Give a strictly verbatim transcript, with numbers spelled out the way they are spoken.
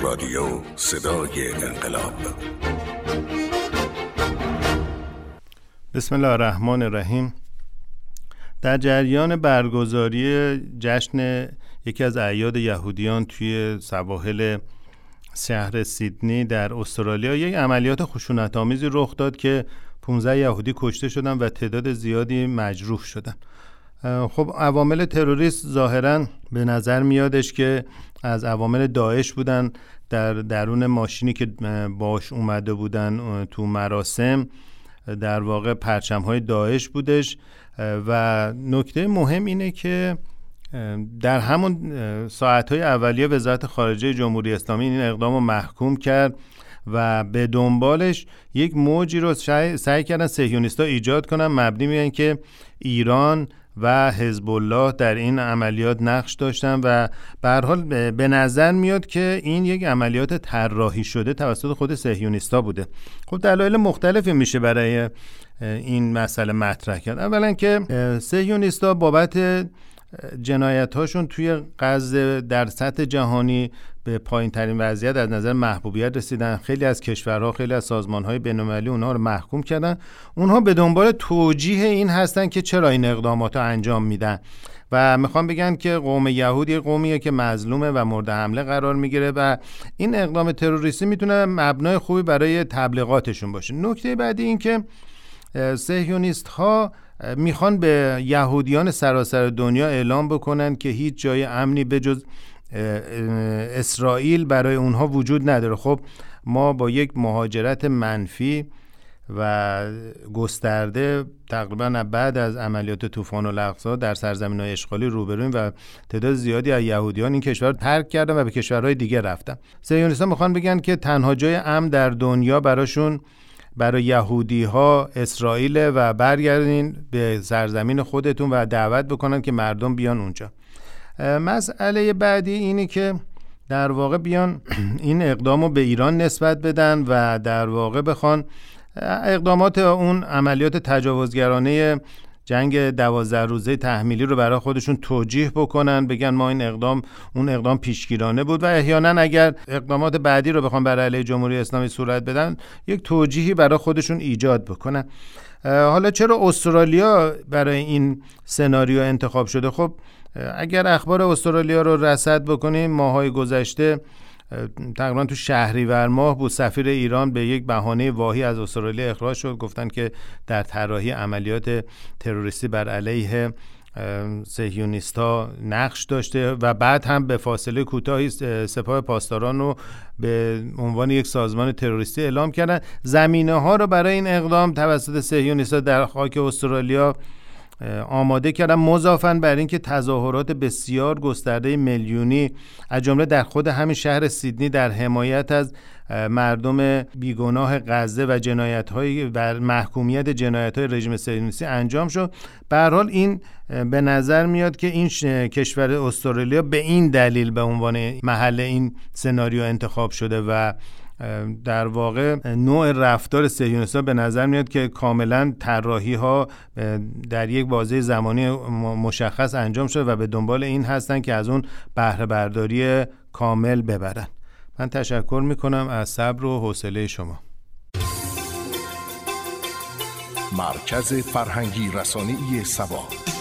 رادیو صدای انقلاب. بسم الله الرحمن الرحیم. در جریان برگزاری جشن یکی از اعیاد یهودیان توی سواحل شهر سیدنی در استرالیا یک عملیات خشونت‌آمیزی رخ داد که پانزده یهودی کشته شدن و تعداد زیادی مجروح شدن. خب عوامل تروریست ظاهراً به نظر میادش که از عوامل داعش بودن، در درون ماشینی که باش اومده بودن تو مراسم در واقع پرچم‌های داعش بودش. و نکته مهم اینه که در همون ساعت‌های اولیه وزارت خارجه جمهوری اسلامی این اقدام رو محکوم کرد و به دنبالش یک موجی رو سعی کردن صهیونیست‌ها ایجاد کنن مبنی بر اینکه ایران و حزب الله در این عملیات نقش داشتن و به هر حال به نظر میاد که این یک عملیات طراحی شده توسط خود صهیونیست‌ها بوده. خب دلایل مختلفی میشه برای این مسئله مطرح کرد. اولا که صهیونیست‌ها بابت جنایت‌هاشون توی غزه در سطح جهانی به پایین ترین وضعیت از نظر محبوبیت رسیدن. خیلی از کشورها، خیلی از سازمان‌های بین‌المللی اونها رو محکوم کردن. اونها به دنبال توجیه این هستن که چرا این اقدامات رو انجام میدن و میخوان بگن که قوم یهود یه قومیه که مظلومه و مورد حمله قرار میگیره و این اقدام تروریستی میتونه مبنای خوبی برای تبلیغاتشون باشه. نکته بعدی این که صهیونیست‌ها میخوان به یهودیان سراسر دنیا اعلام بکنن که هیچ جای امنی به جز اسرائیل برای اونها وجود نداره. خب ما با یک مهاجرت منفی و گسترده تقریبا بعد از عملیات طوفان الاقصی در سرزمین‌های اشغالی روبرویم و تعداد زیادی از یهودیان این کشور رو ترک کردن و به کشورهای دیگه رفتن. صهیونیست‌ها میخوان بگن که تنها جای امن در دنیا براشون برای یهودی ها اسرائیل و برگردین به سرزمین خودتون و دعوت بکنن که مردم بیان اونجا. مسئله بعدی اینه که در واقع بیان این اقدامو به ایران نسبت بدن و در واقع بخوان اقدامات اون عملیات تجاوزگرانه جنگ دوازده روزه تحمیلی رو برای خودشون توجیه بکنن، بگن ما این اقدام اون اقدام پیشگیرانه بود و احیانا اگر اقدامات بعدی رو بخوام برای علیه جمهوری اسلامی صورت بدن یک توجیهی برای خودشون ایجاد بکنن. حالا چرا استرالیا برای این سناریو انتخاب شده؟ خب اگر اخبار استرالیا رو رصد بکنیم ماهای گذشته تقریبا تو شهریور ماه بود سفیر ایران به یک بهانه واهی از استرالیا اخراج شد. گفتن که در طراحی عملیات تروریستی بر علیه صهیونیست‌ها نقش داشته و بعد هم به فاصله کوتاهی سپاه پاسداران رو به عنوان یک سازمان تروریستی اعلام کردن. زمینه‌ها رو برای این اقدام توسط صهیونیست‌ها در خاک استرالیا آماده کردن، مضافاً بر این که تظاهرات بسیار گسترده میلیونی از جمله در خود همین شهر سیدنی در حمایت از مردم بیگناه غزه و جنایت‌های و محکومیت جنایت‌های رژیم صهیونیستی انجام شد. به هر حال این به نظر میاد که این کشور استرالیا به این دلیل به عنوان محل این سناریو انتخاب شده و در واقع نوع رفتار صهیونیست‌ها به نظر میاد که کاملا طراحی‌ها در یک بازه زمانی مشخص انجام شده و به دنبال این هستن که از اون بهره برداری کامل ببرن. من تشکر میکنم از صبر و حوصله شما. مرکز فرهنگی رسانه‌ای سبا.